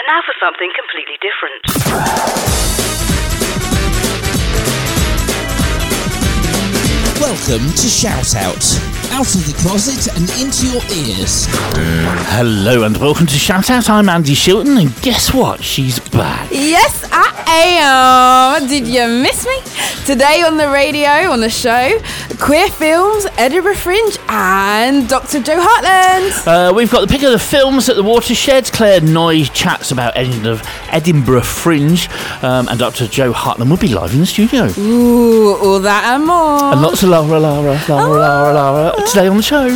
And now for something completely different. Welcome to Shout Out of the closet and into your ears. Hello and welcome to Shout Out. I'm Andy Shilton, and guess what? She's back. Yes, I am. Did you miss me? Today on the radio, on the show, Queer Films, Edinburgh Fringe, and Dr. Joe Hartland. We've got the pick of the films at the Watershed. Claire Noy chats about Edinburgh Fringe, and Dr. Joe Hartland will be live in the studio. Ooh, all that and more. And lots of Lara today on the show.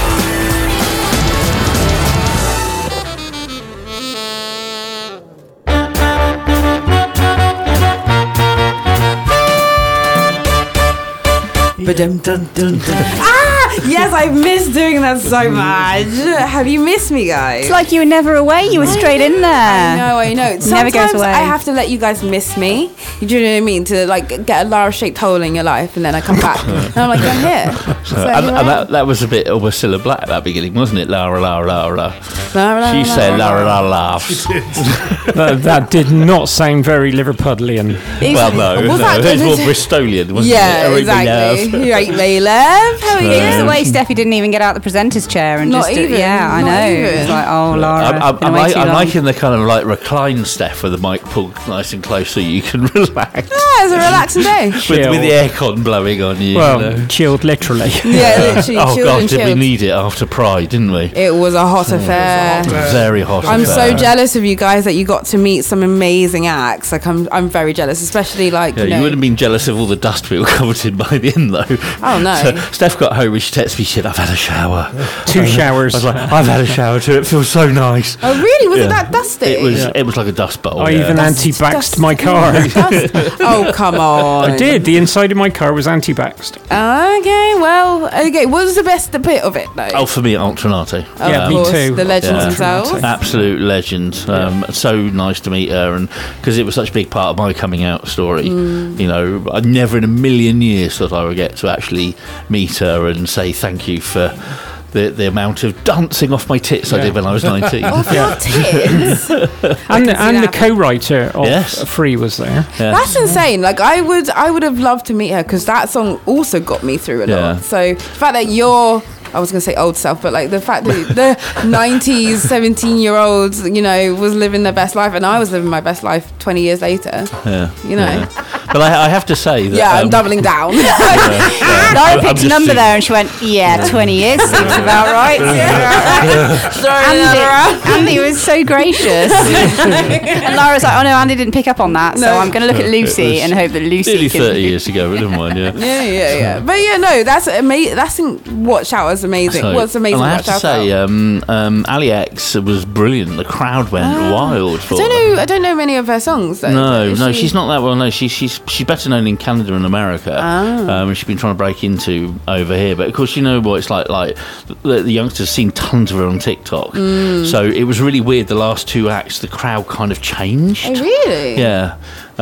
Yes, I miss doing that so much. Have you missed me, guys? It's like you were never away. You were straight in there. I know. Sometimes never goes away. I have to let you guys miss me. You do you know what I mean? To like get a Lara-shaped hole in your life, and then I come back, and I'm like, I'm here. So and that was a bit of Ursula Black at that beginning, wasn't it? Lara. She said Lara. That did not sound very Liverpudlian. Well, no, Was that- it was more Bristolian, wasn't it? Yeah, Hurry, me exactly. love. You ain't me, love. How are you? It's the way Steffi didn't even get out the presenter's chair and Not just even, yeah, I not know. even. It's like, oh, Lara, I'm way too long. liking the kind of like recline Steph with the mic pulled nice and close so you can relax. Yeah, it's a relaxing day. with the aircon blowing on you. Well, you know. chilled literally. Yeah, literally Oh chilled God, and did we chilled. need it after Pride, didn't we? It was a hot affair. Very hot. I'm affair. so jealous of you guys that you got to meet some amazing acts. Like I'm very jealous, especially like Yeah, you would have been jealous of all the dust we were covered in by the end, though. Oh, no. So Steph got home and she texted me, "Shit, I've had a shower." 2 showers. I was like, "I've had a shower too. It feels so nice." Oh really? Was Yeah. it that dusty? It was like a dust bowl. I yeah. even anti-baxed my car. Oh come on! I did. The inside of my car was anti-baxed. Okay, well, okay. What was the best bit of it though? Oh, for me, Altronati. Yeah, of me course, too. the legends Yeah. themselves. Absolute legend. So nice to meet her, and because it was such a big part of my coming out story. You know, I never in a million years thought I would get to actually meet her and say thank you for the amount of dancing off my tits I did when I was 19. Off your tits. And the that. co-writer of Yes. Free was there. Yeah. That's insane. Like I would have loved to meet her because that song also got me through a Yeah. lot. So the fact that I was going to say old self, but like the fact that the 90s 17-year-old, you know, was living their best life and I was living my best life 20 years later. Yeah. You know. Yeah. But I have to say that. Yeah, I'm doubling down. Lara picked a number there and she went, 20 years seems about right. Andy was so gracious. And Lara's like, oh no, Andy didn't pick up on that, so No. I'm going to look at Lucy and hope that Lucy Nearly can... 30 years ago, but never mind, yeah. Yeah. But yeah, no, that's amazing. That's in Watch Out is amazing. So- What's amazing? And I have Watch to Out say, about? Ali X was brilliant. The crowd went wild for her. I don't know many of her songs though. No, she's not that well known. She's better known in Canada and America, and she's been trying to break into over here. But of course, you know what it's like. Like the youngsters seen tons of her on TikTok, so it was really weird. The last 2 acts, the crowd kind of changed. Oh, really? Yeah.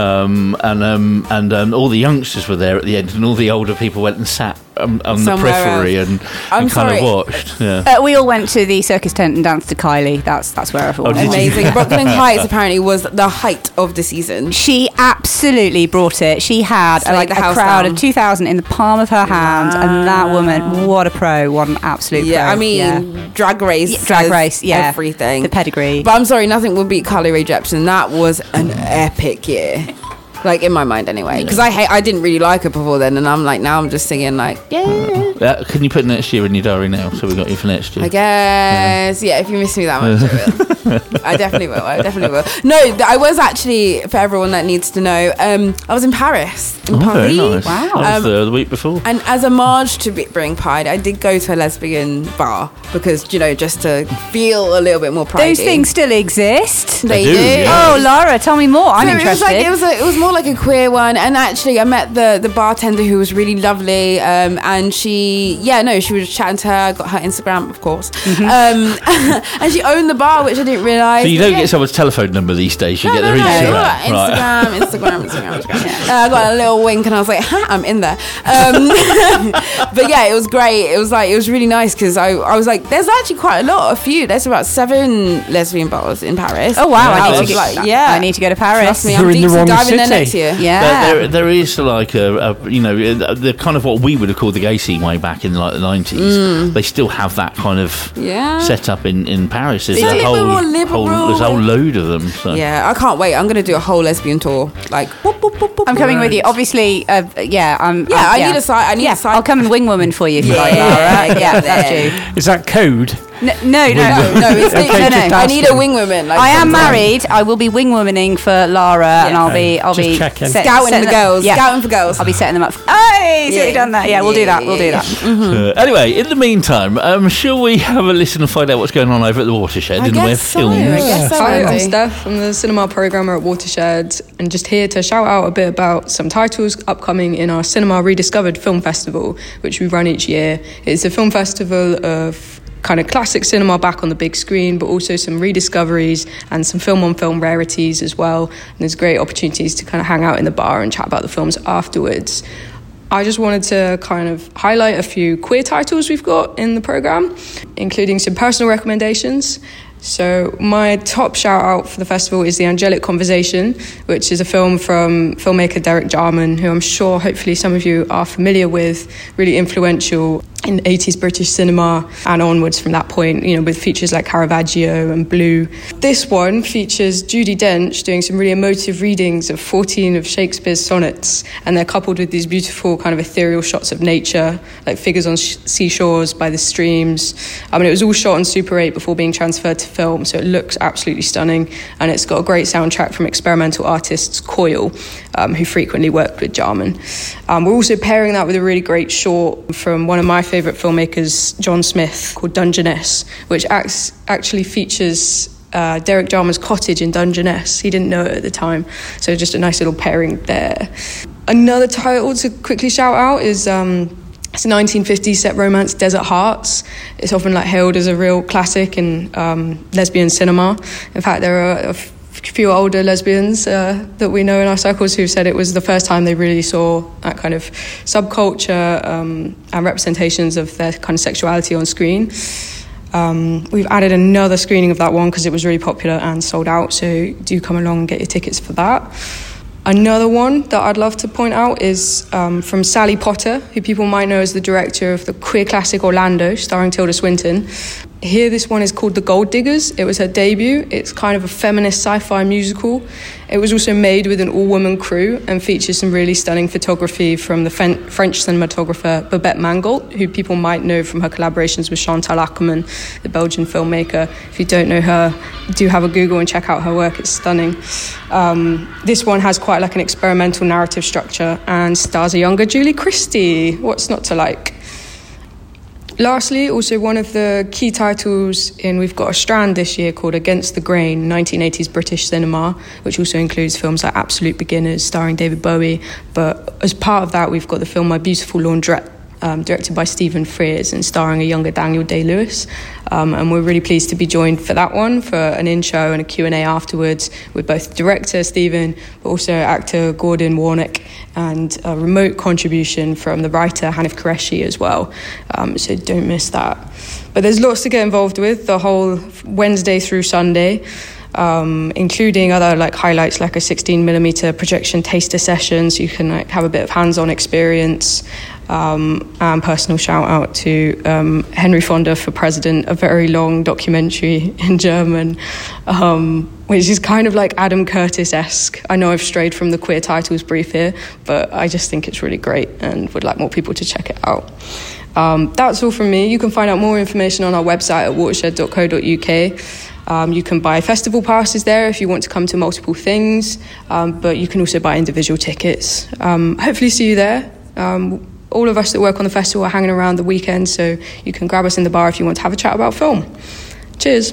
And all the youngsters were there at the end, and all the older people went and sat on the Somewhere periphery else. and I'm kind sorry. of watched. Yeah. we all went to the circus tent and danced to Kylie. That's where everyone did went. you? Amazing. Brooklyn Heights apparently was the height of the season. She absolutely brought it. She had Slayed the a house crowd down. of 2,000 in the palm of her hand, and that woman, what a pro, what an absolute pro. Yeah, I mean, Drag Race. Yeah, Drag has Race, yeah. everything. The pedigree. But I'm sorry, nothing would beat Carly Rae Jepsen. That was an epic year. Like, in my mind anyway. Because I didn't really like her before then, and I'm like, now I'm just singing like, yeah. Can you put next year in your diary now? So we got you for next year. I guess, yeah, if you miss me that much, I will. I definitely will. No, I was actually, for everyone that needs to know, I was in Paris. In Very Paris. nice. Wow. I was there the week before. And as a marge to bring Pride, I did go to a lesbian bar because, you know, just to feel a little bit more Pride. Those things still exist. They do, do. yeah. Oh, Lara, tell me more. I'm So interested. it was more like a queer one, and actually I met the bartender who was really lovely, and she she was chatting to her, got her Instagram, of course. And she owned the bar, which I didn't realise. So you don't get someone's telephone number these days, you get their Instagram. Right. Instagram. I got a little wink and I was like, I'm in there. But yeah, it was great. It was really nice because I was like, there's actually quite a few. There's about 7 lesbian bars in Paris. Oh wow, Yeah, I need to go to Paris. Trust me, You're I'm in the deep wrong diving there city. next year. Yeah. There is like the kind of what we would have called the gay scene way back in like the 90s. They still have that kind of set up in Paris. There's It's a little bit more liberal. there's a whole load of them. So. Yeah, I can't wait. I'm going to do a whole lesbian tour. Like, whoop, whoop, whoop, whoop, I'm coming whoop. with you. Obviously, I need a side. I'll come and wing woman for you if you like, Lara. Yeah, that's you. Is that code? No. No, it's Okay, no. just I need a asking. wing woman. Like, I am sometimes. married. I will be wing womaning for Lara, and I'll be Just checking. Scouting the girls. Yeah. Scouting for girls. I'll be setting them up. Hey, see what you've done there? Yeah, we'll do that. We'll do that. Anyway, in the meantime, shall we have a listen and find out what's going on over at the Watershed in the way of films? I guess so. Hi, I'm Andy. Steph. I'm the cinema programmer at Watershed, and just here to shout out a bit about some titles upcoming in our Cinema Rediscovered Film Festival, which we run each year. It's a film festival of kind of classic cinema back on the big screen, but also some rediscoveries and some film-on-film rarities as well. And there's great opportunities to kind of hang out in the bar and chat about the films afterwards. I just wanted to kind of highlight a few queer titles we've got in the programme, including some personal recommendations. So my top shout out for the festival is The Angelic Conversation, which is a film from filmmaker Derek Jarman, who I'm sure hopefully some of you are familiar with, really influential in 80s British cinema and onwards from that point, with features like Caravaggio and Blue. This one features Judi Dench doing some really emotive readings of 14 of Shakespeare's sonnets, and they're coupled with these beautiful kind of ethereal shots of nature, like figures on seashores by the streams. It was all shot on Super 8 before being transferred to film, so it looks absolutely stunning, and it's got a great soundtrack from experimental artists Coil, who frequently worked with Jarman. We're also pairing that with a really great short from one of my favourite filmmakers, John Smith, called Dungeness, which actually features Derek Jarman's cottage in Dungeness. He didn't know it at the time, so just a nice little pairing there. Another title to quickly shout out is it's a 1950s set romance, Desert Hearts. It's often hailed as a real classic in lesbian cinema. In fact, there are a few older lesbians that we know in our circles who said it was the first time they really saw that kind of subculture and representations of their kind of sexuality on screen. We've added another screening of that one because it was really popular and sold out, so do come along and get your tickets for that. Another one that I'd love to point out is from Sally Potter, who people might know as the director of the queer classic Orlando, starring Tilda Swinton. Here, this one is called The Gold Diggers. It was her debut. It's kind of a feminist sci-fi musical. It was also made with an all-woman crew and features some really stunning photography from the French cinematographer Babette Mangolt, who people might know from her collaborations with Chantal Akerman, the Belgian filmmaker. If you don't know her, do have a Google and check out her work. It's stunning. This one has quite an experimental narrative structure and stars a younger Julie Christie. What's not to like? Lastly, also one of the key titles we've got a strand this year called Against the Grain, 1980s British cinema, which also includes films like Absolute Beginners, starring David Bowie. But as part of that, we've got the film My Beautiful Laundrette, directed by Stephen Frears and starring a younger Daniel Day-Lewis. And we're really pleased to be joined for that one, for an in-show and a Q&A afterwards with both director Stephen, but also actor Gordon Warnock, and a remote contribution from the writer Hanif Qureshi as well. So don't miss that. But there's lots to get involved with the whole Wednesday through Sunday. Including other highlights like a 16mm projection taster session, so you can have a bit of hands-on experience, and personal shout out to Henry Fonda for President, a very long documentary in German, which is kind of like Adam Curtis-esque. I know I've strayed from the queer titles brief here, but I just think it's really great and would like more people to check it out. That's all from me. You can find out more information on our website at watershed.co.uk. You can buy festival passes there if you want to come to multiple things, but you can also buy individual tickets. Hopefully see you there. All of us that work on the festival are hanging around the weekend, so you can grab us in the bar if you want to have a chat about film. Cheers.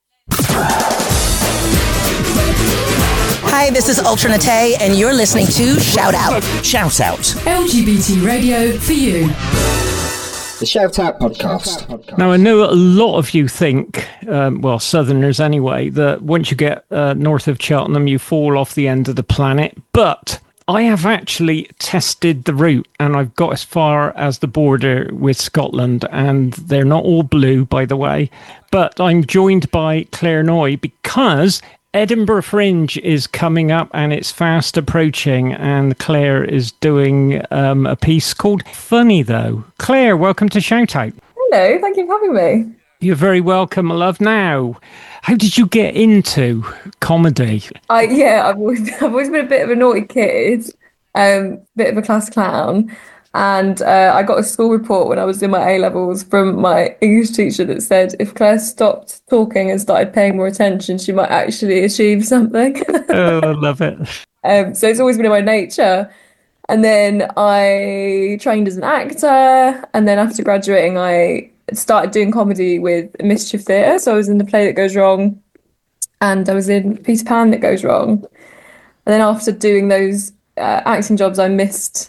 Hi, this is Ultra Nate, and you're listening to Shout Out. Shout Out. LGBT radio for you. The Shout Out Podcast. Now, I know a lot of you think, Southerners anyway, that once you get north of Cheltenham, you fall off the end of the planet. But I have actually tested the route, and I've got as far as the border with Scotland, and they're not all blue, by the way. But I'm joined by Claire Noy because Edinburgh Fringe is coming up and it's fast approaching, and Claire is doing a piece called Funny Though. Claire, welcome to Shout Out. Hello, thank you for having me. You're very welcome, my love. Now, how did you get into comedy? I've always been a bit of a naughty kid, bit of a class clown. And I got a school report when I was in my A-levels from my English teacher that said if Claire stopped talking and started paying more attention, she might actually achieve something. Oh, I love it. So it's always been in my nature. And then I trained as an actor. And then after graduating, I started doing comedy with Mischief Theatre. So I was in The Play That Goes Wrong. And I was in Peter Pan That Goes Wrong. And then after doing those acting jobs, I missed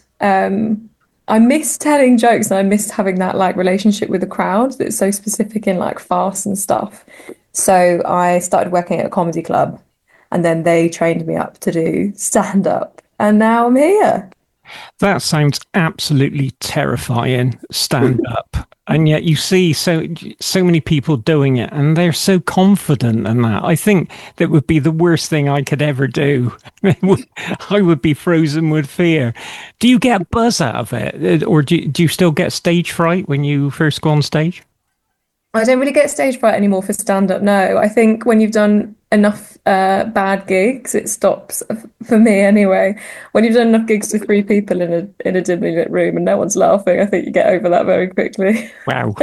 telling jokes, and I missed having that like relationship with the crowd that's so specific in like farce and stuff. So I started working at a comedy club, and then they trained me up to do stand-up, and now I'm here. That sounds absolutely terrifying, stand-up. And yet you see so many people doing it, and they're so confident in that. I think that would be the worst thing I could ever do. I would be frozen with fear. Do you get a buzz out of it? Or do you still get stage fright when you first go on stage? I don't really get stage fright anymore for stand-up, no. I think when you've done enough bad gigs, it stops, for me anyway. When you've done enough gigs to 3 people in a dimly lit room and no one's laughing, I think you get over that very quickly. Wow.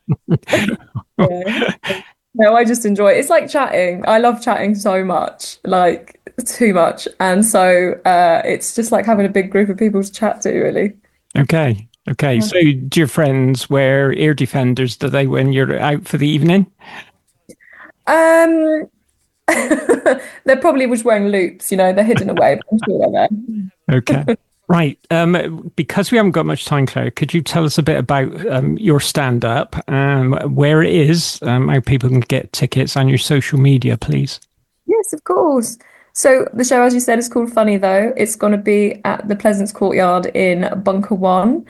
Yeah. No, I just enjoy it. It's like chatting. I love chatting so much, like too much. And so it's just like having a big group of people to chat to, really. Okay. So do your friends wear ear defenders, do they, when you're out for the evening? They're probably just wearing loops, they're hidden away, but I'm sure they're there. Okay. Right. Because we haven't got much time, Claire, could you tell us a bit about your stand-up, where it is, how people can get tickets, on your social media, please? Yes, of course. So the show, as you said, is called Funny Though. It's going to be at the Pleasance Courtyard in Bunker 1.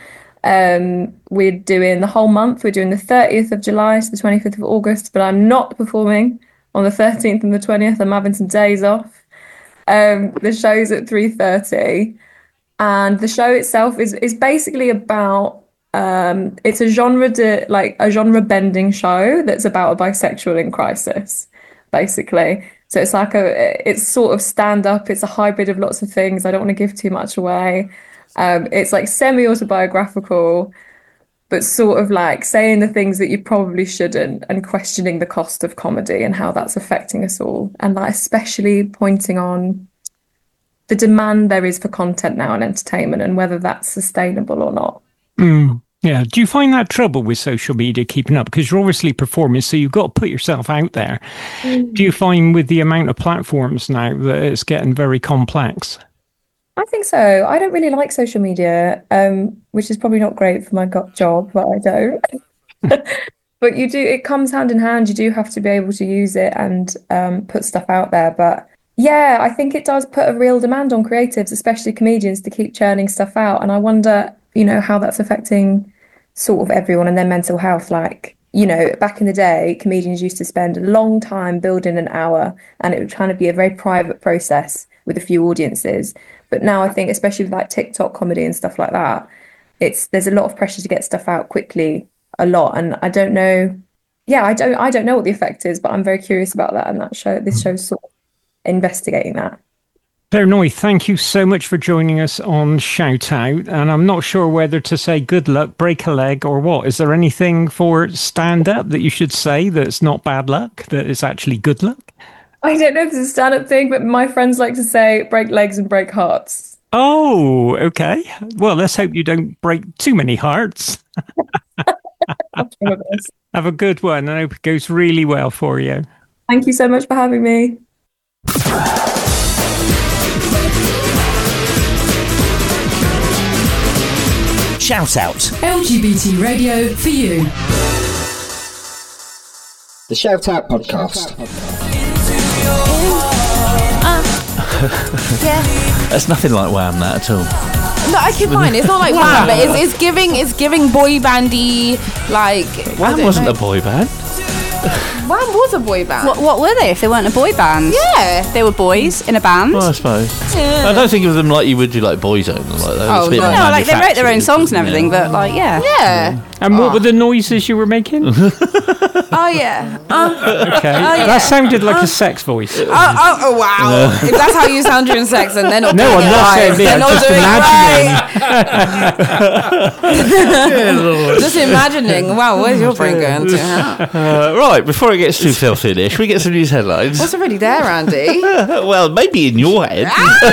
We're doing the whole month. We're doing the 30th of July to the 25th of August, but I'm not performing on the 13th and the 20th. I'm having some days off. The show's at 3:30, and the show itself is basically about it's a genre bending show that's about a bisexual in crisis, basically. So it's like it's sort of stand up. It's a hybrid of lots of things. I don't want to give too much away. It's like semi-autobiographical, but sort of like saying the things that you probably shouldn't, and questioning the cost of comedy and how that's affecting us all. And like especially pointing on the demand there is for content now and entertainment, and whether that's sustainable or not. Yeah. Do you find that trouble with social media keeping up? Because you're obviously performing, so you've got to put yourself out there. Do you find with the amount of platforms now that it's getting very complex? I think so. I don't really like social media, which is probably not great for my job, but I don't. But it comes hand in hand. You do have to be able to use it and put stuff out there. But yeah, I think it does put a real demand on creatives, especially comedians, to keep churning stuff out. And I wonder, how that's affecting sort of everyone and their mental health. Like, back in the day, comedians used to spend a long time building an hour, and it would kind of be a very private process with a few audiences. But now I think, especially with like TikTok comedy and stuff like that, there's a lot of pressure to get stuff out quickly, a lot. And I don't know. Yeah, I don't know what the effect is, but I'm very curious about that. And this show's sort of investigating that. Claire Noy, thank you so much for joining us on Shout Out. And I'm not sure whether to say good luck, break a leg, or what. Is there anything for stand-up that you should say that's not bad luck, that is actually good luck? I don't know if it's a stand-up thing, but my friends like to say break legs and break hearts. Oh, okay. Well, let's hope you don't break too many hearts. Have a good one. I hope it goes really well for you. Thank you so much for having me. Shout Out. LGBT radio for you. The Shout Out Podcast. That's nothing like Wham, that at all. No, I keep mine. It's not like Wham, but it's giving boy bandy, like... Wham wasn't a boy band. Wham was a boy band. What were they if they weren't a boy band? Yeah. They were boys in a band. Well, I suppose. Yeah. I don't think of them like you would do like Boyzone or like that. Oh, it's a bit no. No, like they wrote their own songs and everything, but like, yeah. Yeah. And what were the noises you were making? Oh, yeah. Okay. yeah. That sounded like a sex voice. Oh, wow. If that's how you sound during sex, and they're not No, doing I'm it not right. saying me. They're I'm not just doing it right. Just imagining. Wow, where's your brain going to? Right, before it gets too filthy, should we get some news headlines? What's already there, Andy? Well, maybe in your head.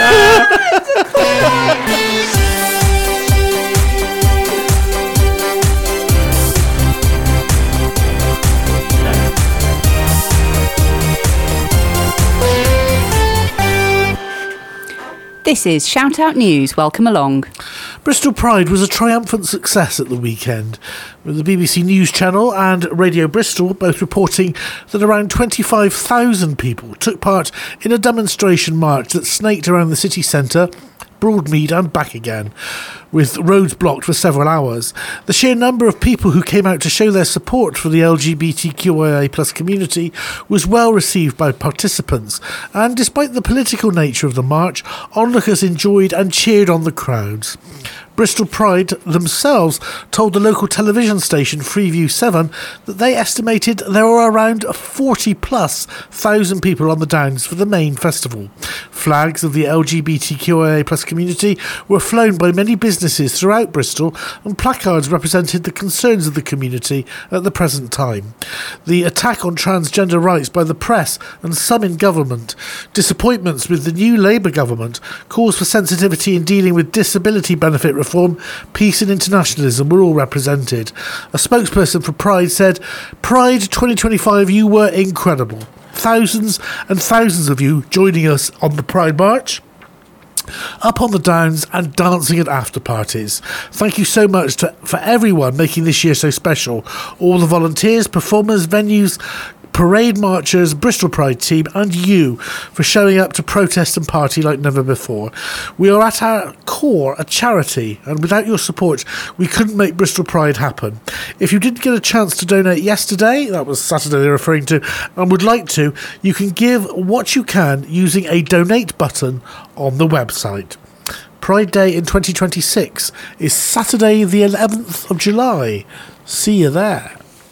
This is Shout Out News. Welcome along. Bristol Pride was a triumphant success at the weekend, with the BBC News Channel and Radio Bristol both reporting that around 25,000 people took part in a demonstration march that snaked around the city centre, Broadmead and back again, with roads blocked for several hours. The sheer number of people who came out to show their support for the LGBTQIA+ community was well received by participants, and despite the political nature of the march, onlookers enjoyed and cheered on the crowds. Bristol Pride themselves told the local television station Freeview 7 that they estimated there were around 40,000+ people on the Downs for the main festival. Flags of the LGBTQIA+ community were flown by many businesses throughout Bristol, and placards represented the concerns of the community at the present time. The attack on transgender rights by the press and some in government, disappointments with the new Labour government, calls for sensitivity in dealing with disability benefit reform, peace and internationalism were all represented. A spokesperson for Pride said, "Pride 2025, you were incredible. Thousands and thousands of you joining us on the Pride March, up on the Downs and dancing at after parties. Thank you so much for everyone making this year so special. All the volunteers, performers, venues, parade marchers, Bristol Pride team and you for showing up to protest and party like never before. We are at our core a charity, and without your support we couldn't make Bristol Pride happen. If you didn't get a chance to donate yesterday," that was Saturday they're referring to, "and would like to, you can give what you can using a donate button on the website." Pride Day in 2026 is Saturday the 11th of July. See you there.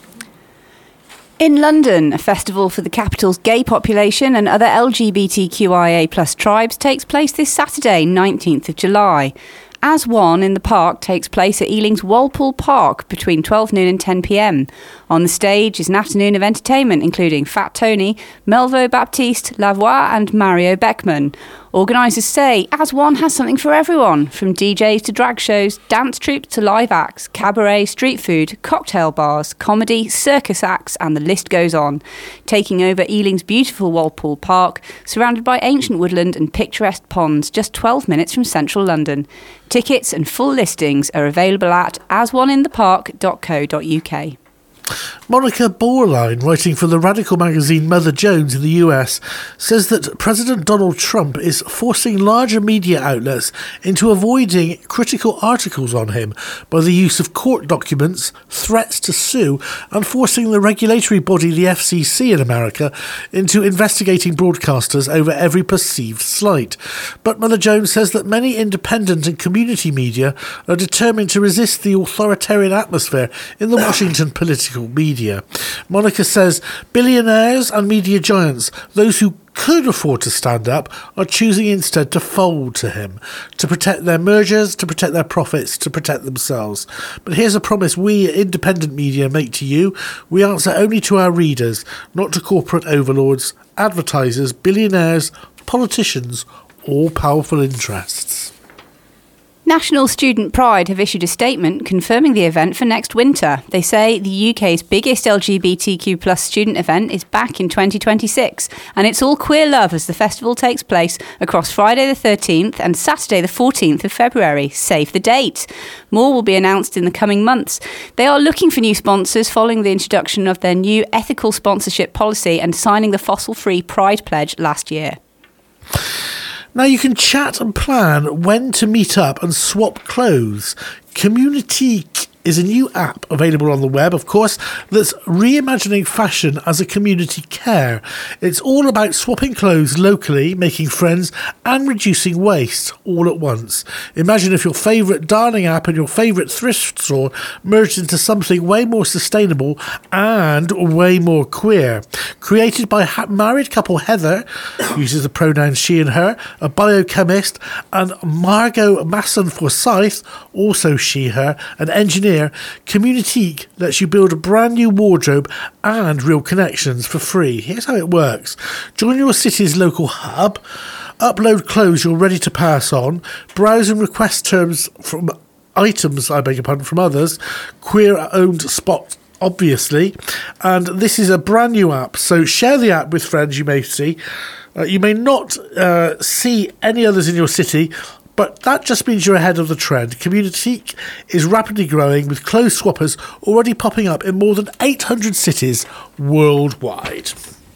In London, a festival for the capital's gay population and other LGBTQIA+ tribes takes place this Saturday, 19th of July. As One in the Park takes place at Ealing's Walpole Park between 12 noon and 10 p.m. On the stage is an afternoon of entertainment including Fat Tony, Melvo Baptiste, Lavoie and Mario Beckman. Organisers say As One has something for everyone, from DJs to drag shows, dance troupes to live acts, cabaret, street food, cocktail bars, comedy, circus acts, and the list goes on. Taking over Ealing's beautiful Walpole Park, surrounded by ancient woodland and picturesque ponds, just 12 minutes from central London. Tickets and full listings are available at asoneInThePark.co.uk. Monica Borline, writing for the radical magazine Mother Jones in the US, says that President Donald Trump is forcing larger media outlets into avoiding critical articles on him by the use of court documents, threats to sue, and forcing the regulatory body, the FCC in America, into investigating broadcasters over every perceived slight. But Mother Jones says that many independent and community media are determined to resist the authoritarian atmosphere in the Washington political media. Monica says billionaires and media giants, those who could afford to stand up, are choosing instead to fold to him, to protect their mergers, to protect their profits, to protect themselves. But here's a promise we, independent media, make to you. We answer only to our readers, not to corporate overlords, advertisers, billionaires, politicians, or powerful interests. National Student Pride have issued a statement confirming the event for next winter. They say the UK's biggest LGBTQ plus student event is back in 2026, and it's all queer love as the festival takes place across Friday the 13th and Saturday the 14th of February. Save the date. More will be announced in the coming months. They are looking for new sponsors following the introduction of their new ethical sponsorship policy and signing the fossil-free Pride pledge last year. Now you can chat and plan when to meet up and swap clothes. Communitique is a new app available on the web, of course, that's reimagining fashion as a community care. It's all about swapping clothes locally, making friends and reducing waste all at once. Imagine if your favourite darning app and your favourite thrift store merged into something way more sustainable and way more queer. Created by married couple Heather, uses the pronouns she and her, a biochemist, and Margot Masson-Forsyth, also she, her, an engineer, Communitique lets you build a brand new wardrobe and real connections for free. Here's how it works. Join your city's local hub, upload clothes you're ready to pass on, browse and request terms from items, from others, queer-owned spots, obviously. And this is a brand new app, so share the app with friends you may see. You may not see any others in your city, but that just means you're ahead of the trend. Communitique is rapidly growing, with clothes swappers already popping up in more than 800 cities worldwide.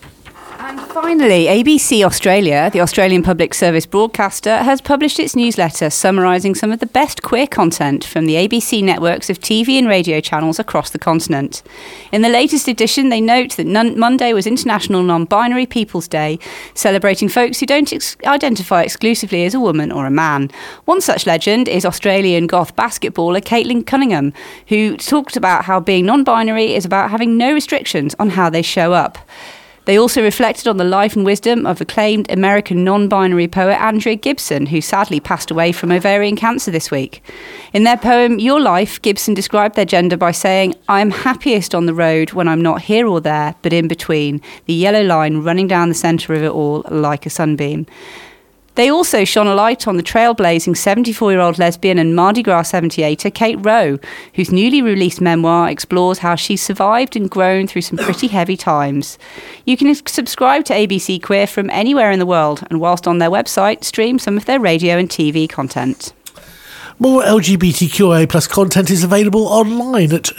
And finally, ABC Australia, the Australian public service broadcaster, has published its newsletter summarising some of the best queer content from the ABC networks of TV and radio channels across the continent. In the latest edition, they note that Monday was International Non-Binary People's Day, celebrating folks who don't identify exclusively as a woman or a man. One such legend is Australian goth basketballer Caitlin Cunningham, who talked about how being non-binary is about having no restrictions on how they show up. They also reflected on the life and wisdom of acclaimed American non-binary poet Andrea Gibson, who sadly passed away from ovarian cancer this week. In their poem, Your Life, Gibson described their gender by saying, "I am happiest on the road when I'm not here or there, but in between, the yellow line running down the centre of it all like a sunbeam." They also shone a light on the trailblazing 74-year-old lesbian and Mardi Gras 78er Kate Rowe, whose newly released memoir explores how she survived and grown through some pretty heavy times. You can subscribe to ABC Queer from anywhere in the world, and whilst on their website, stream some of their radio and TV content. More LGBTQIA+ content is available online at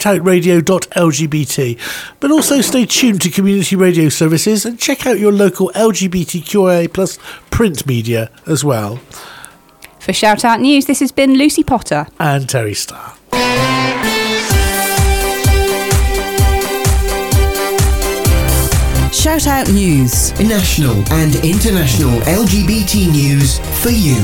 shoutoutradio.lgbt. But also stay tuned to community radio services and check out your local LGBTQIA+ print media as well. For Shout Out News, this has been Lucy Potter and Terry Starr. Shout Out News. National and international LGBT news for you.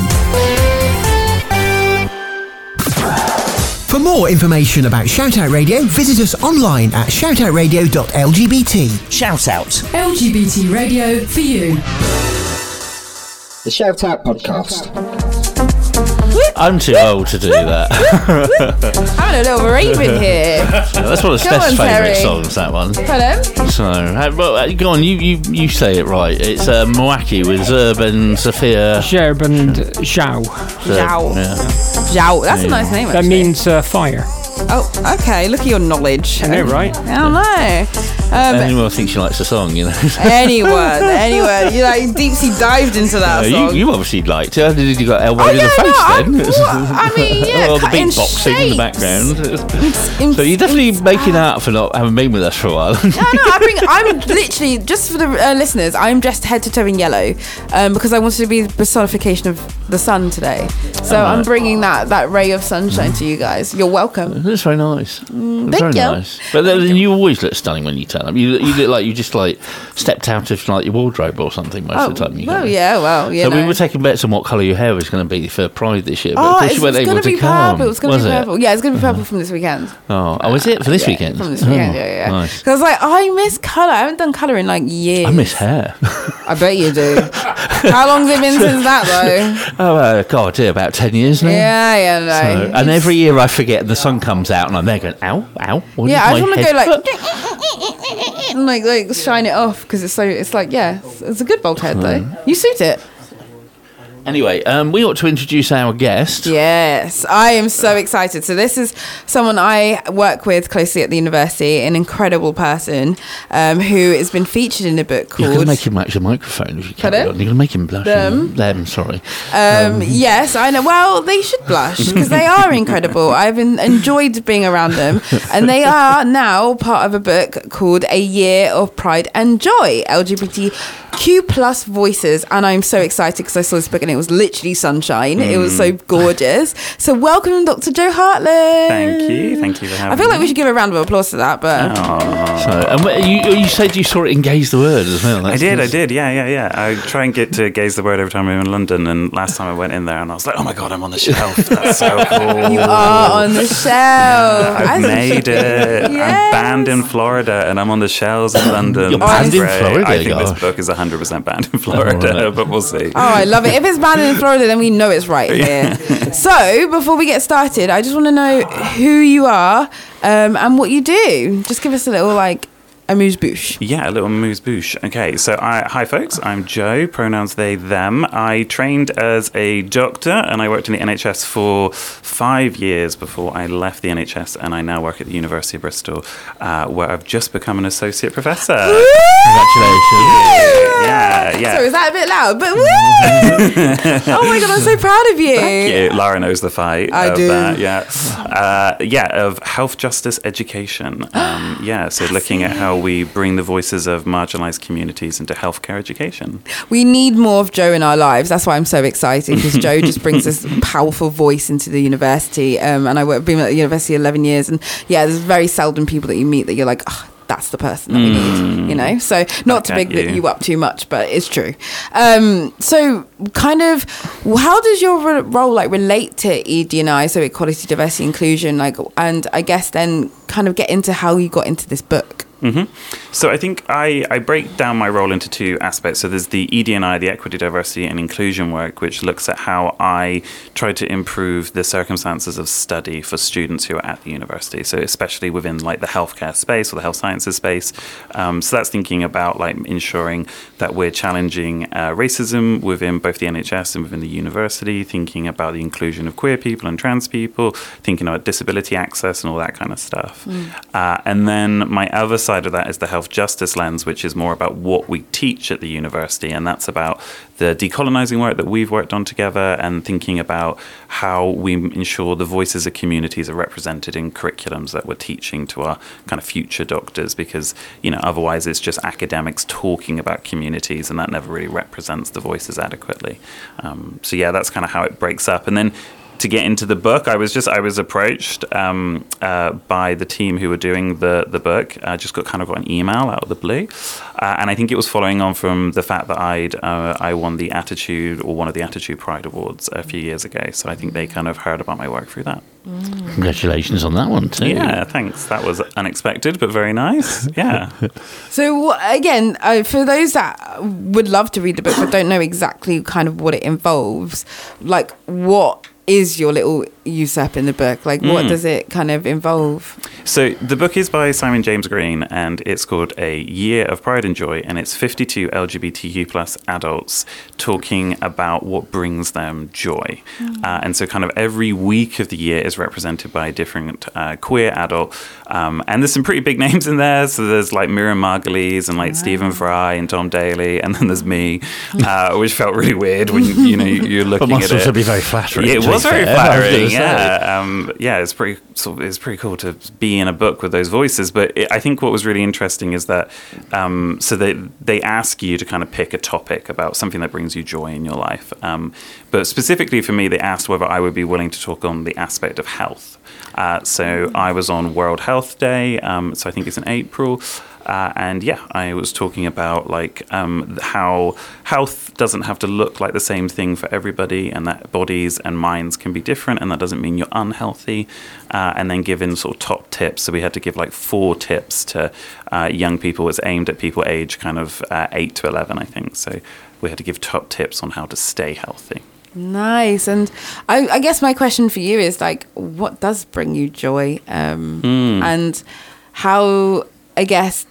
For more information about Shout Out Radio, visit us online at shoutoutradio.lgbt. Shout Out. LGBT radio for you. The Shout Out Podcast. I'm too old to do that. I'm a little raven here. That's one of Steph's favourite songs, that one. Pardon? So, go on, you say it right. It's Moaki with Zerb and Sophia. Zerb and Zhao. Zhao. Yeah. Zhao. That's a nice name, actually. That means fire. Oh, okay. Look at your knowledge. I know, right? I don't know. Anyone thinks she likes the song, you know. anyone. You like deep sea dived into that song. You obviously liked it. Did you got elbowed in the face then? I mean, yeah, the beatboxing in the background. So you're definitely making out for not having been with us for a while. I'm literally, just for the listeners, I'm dressed head to toe in yellow because I wanted to be the personification of the sun today. So I'm bringing that ray of sunshine to you guys. You're welcome. That's very nice. Thank very you. Nice. But then you always look stunning when you turn up. You look like you just stepped out of your wardrobe or something most of the time. So we were taking bets on what colour your hair was going to be for Pride this year. But it's going to be purple. It's going to be purple. Yeah, it's going to be purple from this weekend. Oh, is it for this weekend? From this weekend, yeah. Nice. Because I miss colour. I haven't done colour in years. I miss hair. I bet you do. How long's it been since that though? Oh God, about 10 years now. Yeah, no. And every year I forget, the sun comes out, and I'm there going, ow. I just want to go and shine it off because it's a good bald head though. You suit it. Anyway, we ought to introduce our guest. Yes, I am so excited. So this is someone I work with closely at the university, an incredible person who has been featured in a book called... You're going to make him match the microphone if you carry on. You're going to make him blush. Them, sorry. Yes, I know. Well, they should blush because they are incredible. I've enjoyed being around them. And they are now part of a book called A Year of Pride and Joy, LGBTQ plus voices. And I'm so excited because I saw this book and it was literally sunshine. It was so gorgeous. So welcome, Dr. Jo Hartland. Thank you for having me. I feel like we should give a round of applause to that. But you said you saw it in Gaze the Word as well. I did. Yeah. I try and get to Gaze the Word every time I'm in London. And last time I went in there and I was like, oh my God, I'm on the shelf. That's so cool. You are on the shelf. I've made it. Yes. I'm banned in Florida and I'm on the shelves in London. You're banned in Florida? I think this book is 100% banned in Florida, but we'll see. Oh, I love it. If it's banned in Florida, then we know it's right here. So, before we get started, I just want to know who you are and what you do. Just give us a little, amuse-bouche. Yeah, a little amuse-bouche. Okay, so hi folks, I'm Jo, pronouns they, them. I trained as a doctor and I worked in the NHS for 5 years before I left the NHS, and I now work at the University of Bristol, where I've just become an associate professor. Congratulations. Yeah. So is that a bit loud? But woo! Oh my God, I'm so proud of you. Thank you. Lara knows the fight. I do. That, of health justice education. So looking at how we bring the voices of marginalised communities into healthcare education. We need more of Jo in our lives. That's why I'm so excited, because Jo just brings this powerful voice into the university. And I've been at the university 11 years. And there's very seldom people that you meet that you're like, oh, that's the person that we need, So not to big you up too much, but it's true. So kind of, how does your role relate to ED&I, so equality, diversity, inclusion, and I guess then kind of get into how you got into this book? Mm-hmm. So I think I break down my role into two aspects. So there's the ED&I, the equity, diversity and inclusion work, which looks at how I try to improve the circumstances of study for students who are at the university. So especially within the healthcare space or the health sciences space. So that's thinking about ensuring that we're challenging racism within both the NHS and within the university, thinking about the inclusion of queer people and trans people, thinking about disability access and all that kind of stuff. And then my other side of that is the health justice lens, which is more about what we teach at the university, and that's about the decolonising work that we've worked on together and thinking about how we ensure the voices of communities are represented in curriculums that we're teaching to our kind of future doctors, because otherwise it's just academics talking about communities and that never really represents the voices adequately. That's kind of how it breaks up. And then to get into the book, I was approached by the team who were doing the book. I just got an email out of the blue, and I think it was following on from the fact that I won the Attitude, or one of the Attitude Pride Awards a few years ago. So I think they kind of heard about my work through that. Congratulations on that one too. Yeah, thanks. That was unexpected, but very nice. Yeah. So again, for those that would love to read the book but don't know exactly kind of what it involves, what is your little usurp in the book? What does it kind of involve? So the book is by Simon James Green, and it's called A Year of Pride and Joy, and it's 52 LGBTQ plus adults talking about what brings them joy. And so kind of every week of the year is represented by a different queer adult. And there's some pretty big names in there. So there's Miriam Margolyes and Stephen Fry and Tom Daly, and then there's me, which felt really weird when you're looking but at it. Must also be very flattering. It was very flattering. It's pretty cool to be in a book with those voices. But I think what was really interesting is that so they ask you to kind of pick a topic about something that brings you joy in your life. But specifically for me, they asked whether I would be willing to talk on the aspect of health. So I was on World Health Day, so I think it's in April. I was talking about how health doesn't have to look like the same thing for everybody, and that bodies and minds can be different, and that doesn't mean you're unhealthy. And then giving sort of top tips. So we had to give 4 tips to young people. It's aimed at people age kind of 8 to 11, I think. So we had to give top tips on how to stay healthy. Nice. And I guess my question for you is what does bring you joy? And how, I guess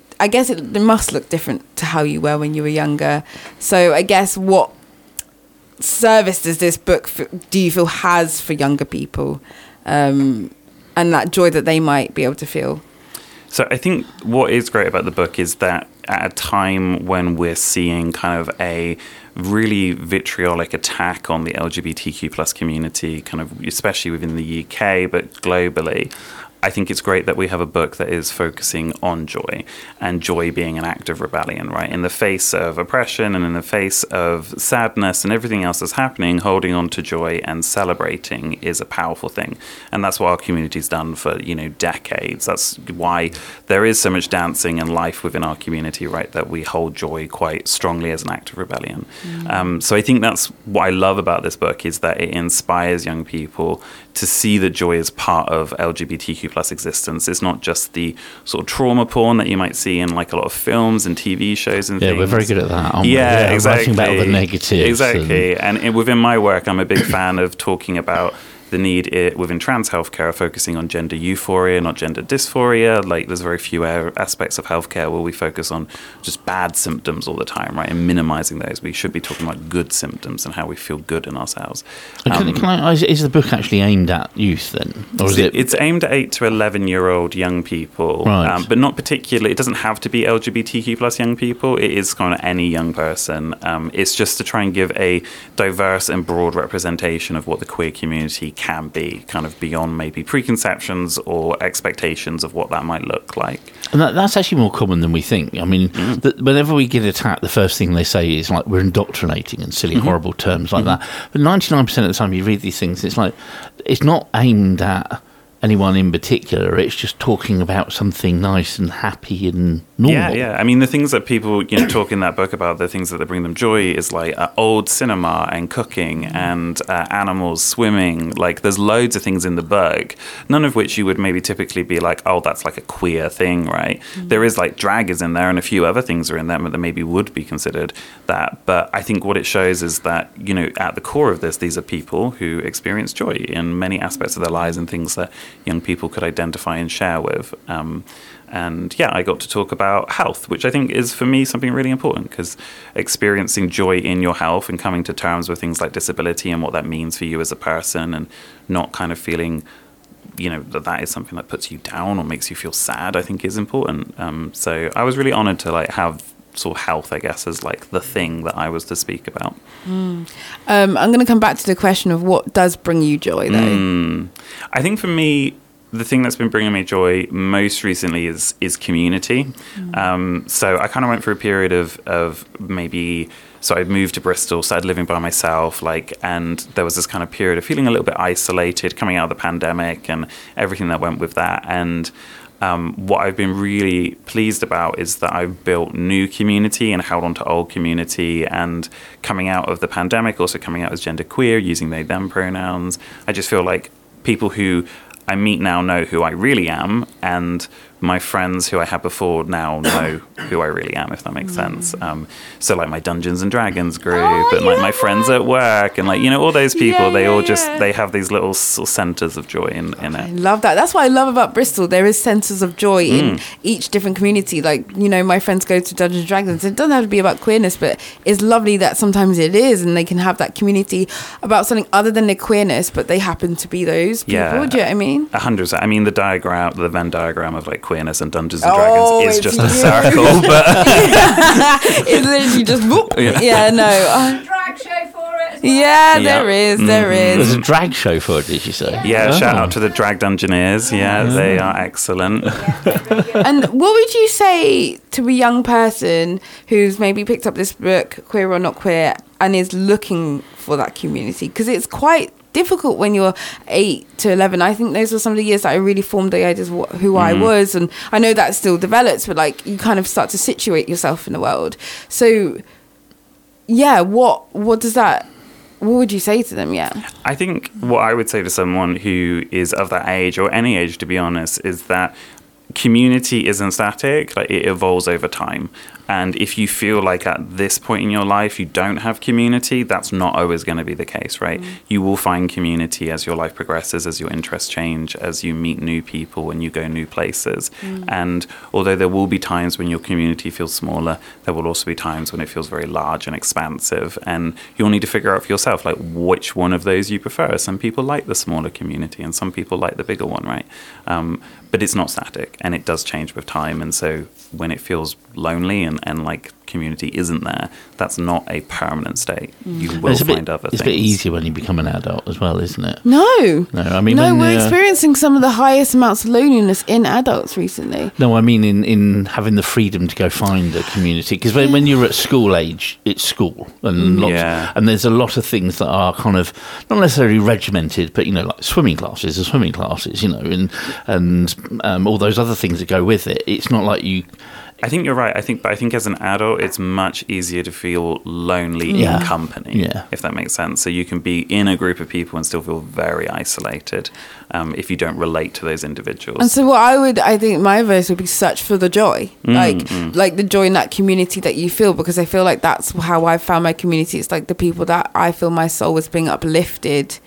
it must look different to how you were when you were younger. So I guess what service does this book do you feel has for younger people, and that joy that they might be able to feel? So I think what is great about the book is that at a time when we're seeing kind of a really vitriolic attack on the LGBTQ plus community, kind of especially within the UK, but globally, I think it's great that we have a book that is focusing on joy, and joy being an act of rebellion, right? In the face of oppression and in the face of sadness and everything else that's happening, holding on to joy and celebrating is a powerful thing. And that's what our community's done for, decades. That's why there is so much dancing and life within our community, right? That we hold joy quite strongly as an act of rebellion. So I think that's what I love about this book, is that it inspires young people to see that joy is part of LGBTQ plus existence. It's not just the sort of trauma porn that you might see in like a lot of films and TV shows and things. Yeah, we're very good at that, aren't we? Yeah, exactly. Writing about all the negatives. Exactly. And within my work, I'm a big fan of talking about the need within trans healthcare, focusing on gender euphoria, not gender dysphoria. Like, there's very few aspects of healthcare where we focus on just bad symptoms all the time, right? And minimizing those. We should be talking about good symptoms and how we feel good in ourselves. Is the book actually aimed at youth then? Or is It's aimed at 8 to 11-year-old young people, right. But not particularly. It doesn't have to be LGBTQ plus young people. It is kind of any young person. It's just to try and give a diverse and broad representation of what the queer community can be, kind of beyond maybe preconceptions or expectations of what that might look like. And that's actually more common than we think. I mean, whenever we get attacked, the first thing they say is like, we're indoctrinating, and silly, horrible terms like that. But 99% of the time you read these things, it's like, it's not aimed at anyone in particular. It's just talking about something nice and happy and normal. Yeah. I mean, the things that people talk in that book about, the things that bring them joy, is like old cinema and cooking and animals, swimming. Like, there's loads of things in the book, none of which you would maybe typically be like, oh, that's like a queer thing, right? There is like drag is in there, and a few other things are in there that maybe would be considered that. But I think what it shows is that, at the core of this, these are people who experience joy in many aspects of their lives and things that young people could identify and share with. I got to talk about health, which I think is, for me, something really important, because experiencing joy in your health and coming to terms with things like disability and what that means for you as a person, and not kind of feeling that is something that puts you down or makes you feel sad, I think is important. So I was really honored to have sort of health, I guess, as like the thing that I was to speak about. I'm going to come back to the question of what does bring you joy, though. I think for me, the thing that's been bringing me joy most recently is community. So I kind of went through a period of maybe. So I moved to Bristol, started living by myself, and there was this kind of period of feeling a little bit isolated, coming out of the pandemic and everything that went with that. And what I've been really pleased about is that I've built new community and held on to old community. And coming out of the pandemic, also coming out as genderqueer, using they, them pronouns, I just feel like people who I meet now know who I really am, and my friends who I had before now know who I really am, if that makes sense. So like my Dungeons and Dragons group, and like my friends at work, and like, all those people, they have these little centers of joy in it. I love that. That's what I love about Bristol. There is centers of joy in each different community. Like, my friends go to Dungeons and Dragons. It doesn't have to be about queerness, but it's lovely that sometimes it is, and they can have that community about something other than their queerness, but they happen to be those people. Yeah, do you know what I mean? 100%. I mean, the Venn diagram of like queerness and Dungeons and Dragons is just a circle, but it's literally just whoop. Drag show for it. There is. There's a drag show for it, did you say? Yeah, shout out to the Drag Dungeoneers. Yeah, they are excellent. And what would you say to a young person who's maybe picked up this book, Queer or Not Queer, and is looking for that community? Because it's quite difficult when you're 8 to 11. I think those were some of the years that I really formed the ideas of who I was, and I know that still develops, but like, you kind of start to situate yourself in the world. So what would you say to them? I think what I would say to someone who is of that age, or any age to be honest, is that community isn't static, like it evolves over time. And if you feel like at this point in your life you don't have community, that's not always going to be the case, right? You will find community as your life progresses, as your interests change, as you meet new people, when you go new places. And although there will be times when your community feels smaller, there will also be times when it feels very large and expansive. And you'll need to figure out for yourself, like, which one of those you prefer. Some people like the smaller community and some people like the bigger one, right? But it's not static, and it does change with time. And so when it feels lonely and like community isn't there, that's not a permanent state. You will find other things. It's a bit easier when you become an adult as well, isn't it? No, I mean, we're experiencing some of the highest amounts of loneliness in adults recently. No, I mean in having the freedom to go find a community, because when you're at school age, it's school, and and there's a lot of things that are kind of not necessarily regimented, but like swimming classes are swimming classes, and all those other things that go with it. It's not like you. I think you're right. I think as an adult, it's much easier to feel lonely in company, if that makes sense. So you can be in a group of people and still feel very isolated if you don't relate to those individuals. And so I think my verse would be search for the joy, like the joy in that community that you feel, because I feel like that's how I found my community. It's like the people that I feel my soul was being uplifted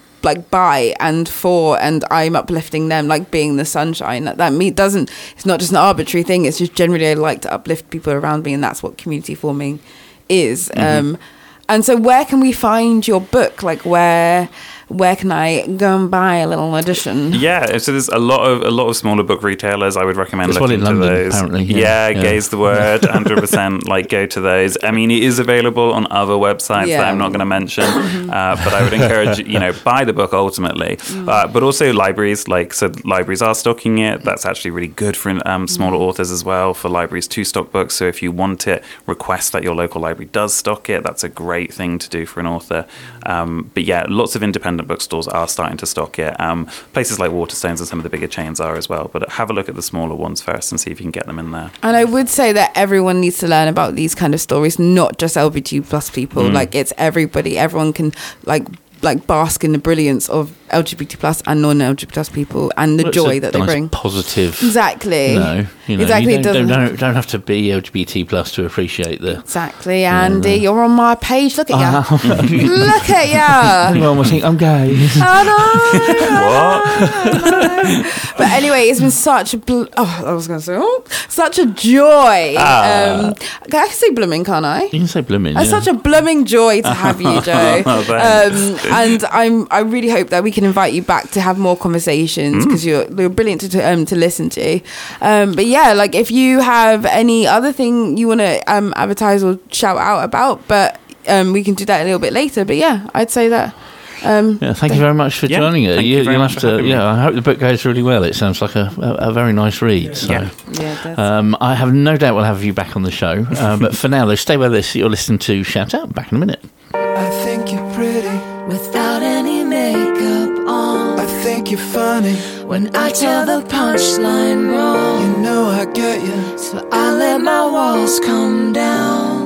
by and for, and I'm uplifting them, like being the sunshine. It's not just an arbitrary thing, it's just generally I like to uplift people around me, and that's what community forming is. And so where can we find your book? Like where can I go and buy a little edition? Yeah, so there's a lot of smaller book retailers. I would recommend looking to London, those. Apparently, Gaze the word, 100%. Like, go to those. I mean, it is available on other websites that I'm not going to mention, but I would encourage buy the book ultimately. But also libraries, libraries are stocking it. That's actually really good for smaller authors as well, for libraries to stock books. So if you want it, request that your local library does stock it. That's a great thing to do for an author. But yeah, lots of independent bookstores are starting to stock it. Places like Waterstones and some of the bigger chains are as well. But have a look at the smaller ones first and see if you can get them in there. And I would say that everyone needs to learn about these kind of stories, not just LGBT plus people. Like, it's everybody. Everyone can bask in the brilliance of LGBT plus and non-LGBT plus people, and the joy that they bring. Positive. Exactly. Exactly. You don't have to be LGBT plus to appreciate the. Exactly, Andy. You're on my page. Look at you. Look at you. Anyone will think I'm gay. I know. But anyway, it's been such a. Such a joy. I can say blooming, can't I? You can say blooming. It's such a blooming joy to have you, Joe. And I really hope that we can invite you back to have more conversations, because you're brilliant to listen to. But yeah, like, if you have any other thing you want to advertise or shout out about, but we can do that a little bit later. But yeah, I'd say that. Thank you very much for joining us. You'll have to. I hope the book goes really well. It sounds like a very nice read. So. Yeah, it does. I have no doubt we'll have you back on the show. But for now, though, stay with us. You're listening to Shout Out. Back in a minute. I think you're pretty without any makeup on. I think you're funny when I tell the punchline wrong. You know I get you, so I let my walls come down.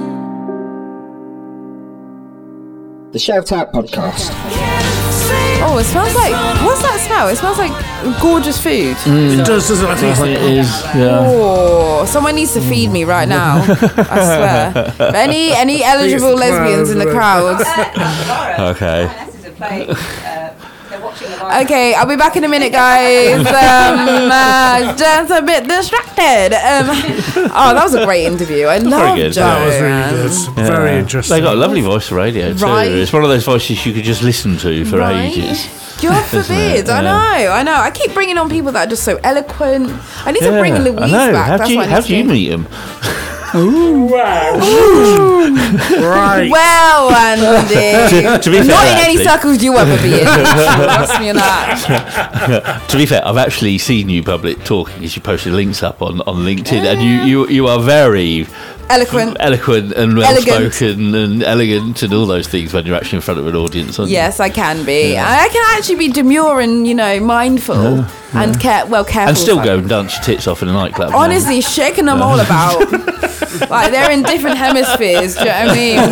The Shout Out Podcast. Oh, it smells like... What's that smell? It smells like gorgeous food. It does, doesn't it? I think it is, yeah. Oh, someone needs to feed me right now. I swear. But any eligible lesbians in the crowd? Okay. Okay, I'll be back in a minute, guys. Just a bit distracted. That was a great interview. I love Joe. That was really good. Very interesting. They got a lovely voice for radio too. Right. It's one of those voices you could just listen to for ages. God forbid. I know. I keep bringing on people that are just so eloquent. I need to bring Louise back. How do you meet him? Ooh, wow. Right. Well, Andy. to be fair, not in any circles you ever be in. Trust me on that. To be fair, I've actually seen you public talking, as you posted links up on LinkedIn, and you are very, Eloquent and well-spoken and elegant and all those things when you're actually in front of an audience, aren't you? Yes, I can be. I can actually be demure and, mindful and careful. And still go and dance your tits off in a nightclub. Honestly, shaking them all about. Like, they're in different hemispheres, do you know what I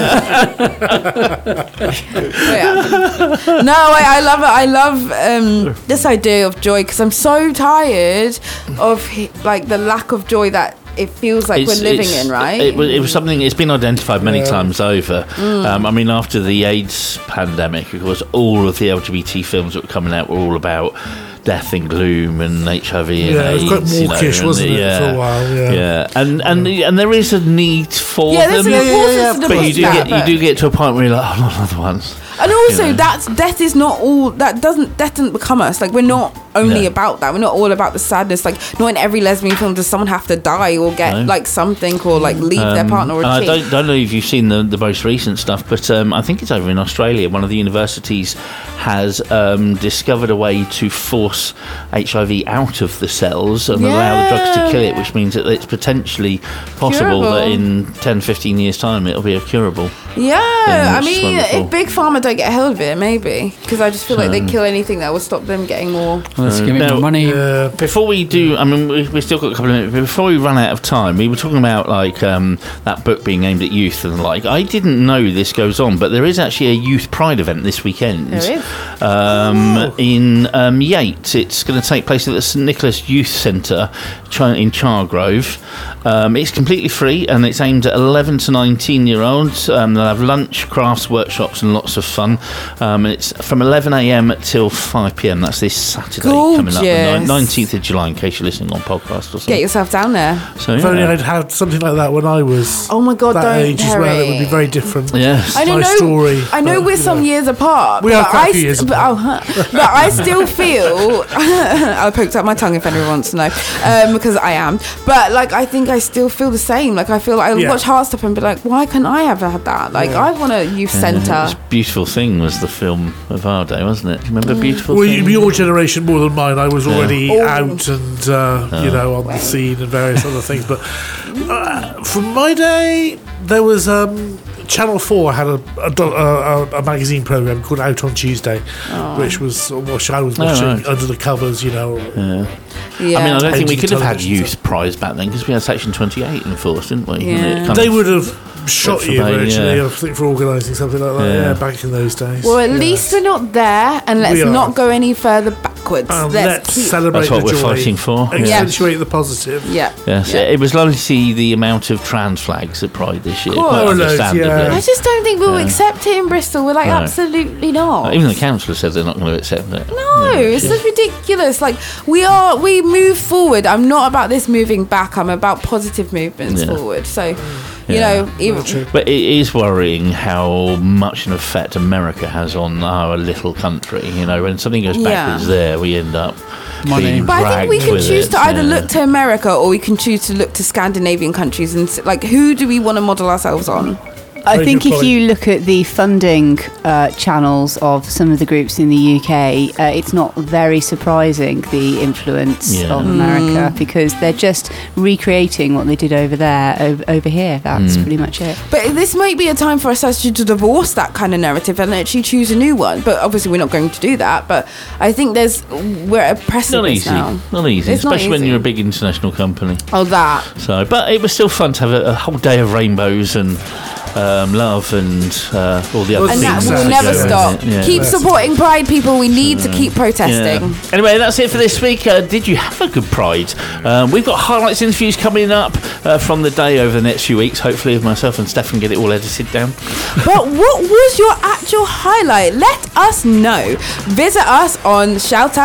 mean? No, I love it. I love this idea of joy, because I'm so tired of, the lack of joy that it feels like we're living in, right? It was something, it's been identified many times over. I mean, after the AIDS pandemic, of course, all of the LGBT films that were coming out were all about death and gloom and HIV and AIDS. It was quite mawkish, wasn't it, for a while? Yeah. And there is a need for them. There's an importance to them. But you do get to a point where you're like, oh, not another one. And also, death is not all. Death doesn't become us. Like, we're not only about that. We're not all about the sadness. Like, not in every lesbian film does someone have to die or get something or leave their partner or a I don't know if you've seen the most recent stuff, but I think it's over in Australia. One of the universities has discovered a way to force HIV out of the cells and allow the drugs to kill it, which means that it's potentially possible that in 10, 15 years' time it'll be curable. I mean, if Big Pharma don't get a hold of it, maybe, because I just feel like they'd kill anything that would stop them getting more. Let's give it more money. Before we do, I mean, we've still got a couple of minutes. Before we run out of time, we were talking about that book being aimed at youth and I didn't know this goes on, but there is actually a Youth Pride event this weekend. There is. In Yates. It's going to take place at the St Nicholas Youth Centre in Chargrove. It's completely free and it's aimed at 11 to 19 year olds. They'll have lunch, crafts, workshops and lots of fun. It's from 11 a.m. till 5 p.m. That's this Saturday coming up, the 19th of July, in case you're listening on podcast or something. Get yourself down there. So, if only I'd had something like that when I was that age as well, it would be very different. Yes. My story. I know we're some years apart. We are quite a few years apart. But I still feel I poked out my tongue if anyone wants to know, because I am. But I think I still feel the same. I feel like I watch Heartstopper and be like, why can't I have had that? I want a youth centre. Beautiful Thing was the film of our day, wasn't it? Remember Beautiful Thing? Thing? Your generation more than mine. I was already out and on the scene and various other things. But from my day, there was Channel 4 had a magazine programme called Out on Tuesday, which was what I was watching under the covers, I mean, I don't think we could have had Youth Prize back then because we had Section 28 enforced, didn't we? They would have shot you virtually, I think, for organising something like that, back in those days. Well, at least we're not there, and let's not go any further backwards. Let's celebrate That's what the joy. we're fighting for. Accentuate the positive. It was lovely to see the amount of trans flags at Pride this year. Quite understandably. I just don't think we'll accept it in Bristol. We're absolutely not. Even the council said they're not going to accept it. No, it's just ridiculous. We move forward. I'm not about this moving back. I'm about positive movements forward. So, but it is worrying how much an effect America has on our little country. When something goes backwards there, we end up being But I think we can choose to either look look to America or we can choose to look to Scandinavian countries and who do we want to model ourselves on? I think if you look at the funding channels of some of the groups in the UK, it's not very surprising, the influence of America, because they're just recreating what they did over there, over here. That's pretty much it. But this might be a time for us actually to divorce that kind of narrative and actually choose a new one. But obviously we're not going to do that. But I think we're at a precipice now. Not easy, especially when you're a big international company. Oh, that. So, but it was still fun to have a whole day of rainbows and love and all the other things. And that will never stop. Keep supporting Pride, people. We need to keep protesting. Anyway, that's it for this week. Did you have a good Pride? We've got highlights interviews coming up from the day over the next few weeks. Hopefully myself and Stefan get it all edited down. But what was your actual highlight? Let us know. Visit us on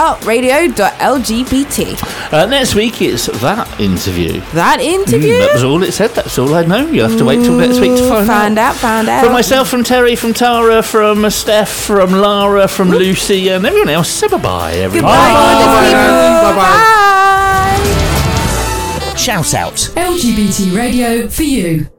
shoutoutradio.lgbt. Next week it's that interview. That interview? That was all it said. That's all I know. You'll have to wait till next week to find out. Found out. From myself, from Terry, from Tara, from Steph, from Lara, from Lucy, and everyone else. Say bye-bye, everyone. Bye-bye. Shout out. LGBT radio for you.